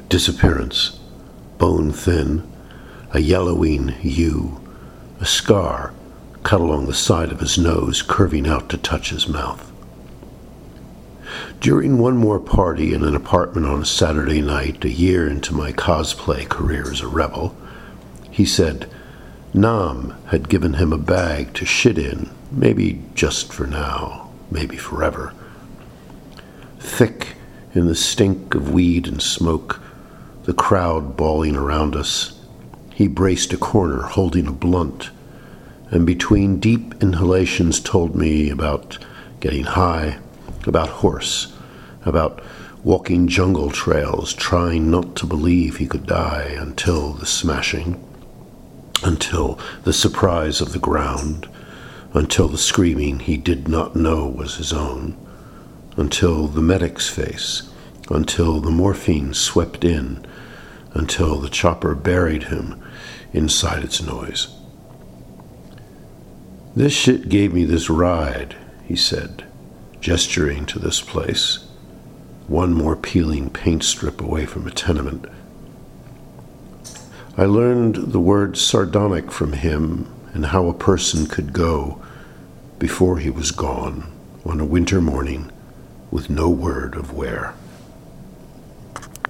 Disappearance, bone thin, a yellowing hue, a scar cut along the side of his nose, curving out to touch his mouth. During one more party in an apartment on a Saturday night, a year into my cosplay career as a rebel, he said Nam had given him a bag to shit in, maybe just for now, maybe forever. Thick in the stink of weed and smoke, the crowd bawling around us, he braced a corner holding a blunt, and between deep inhalations told me about getting high, about horse, about walking jungle trails, trying not to believe he could die until the smashing, until the surprise of the ground, until the screaming he did not know was his own, until the medic's face, until the morphine swept in, until the chopper buried him inside its noise. This shit gave me this ride, he said, gesturing to this place, one more peeling paint strip away from a tenement. I learned the word sardonic from him and how a person could go before he was gone on a winter morning with no word of where.